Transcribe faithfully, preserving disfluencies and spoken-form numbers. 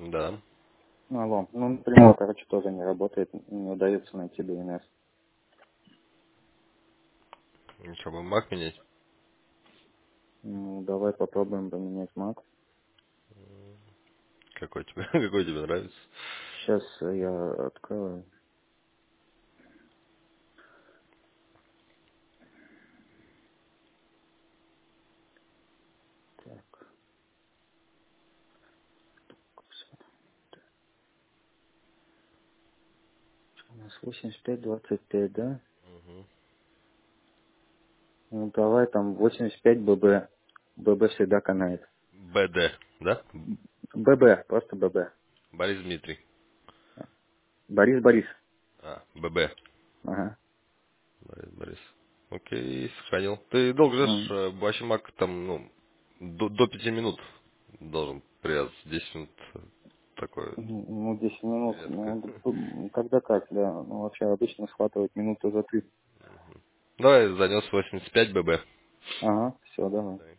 Да. Алло. Ну, например, короче, тоже не работает, не удается найти ди эн эс. Ну что, будем мак менять? Ну, давай попробуем поменять мак. Какой тебе, какой тебе нравится? Сейчас я открою. Так, у нас восемьдесят пять двадцать пять, да? Ну, давай там восемьдесят пять ББ. ББ всегда канает. БД, да? ББ, просто ББ. Борис Дмитрий. Борис Борис. А, ББ. Ага. Борис, Борис. Окей, сохранил. Ты долго ждешь, М, э, вообще мак там, ну, до, до пяти минут должен привязаться. Десять минут э, такое Ну, десять минут. редко. Ну, д- когда как, да. Ну, вообще обычно схватывать минуту за три. Давай занес восемьдесят пять ББ. Ага, все, давай.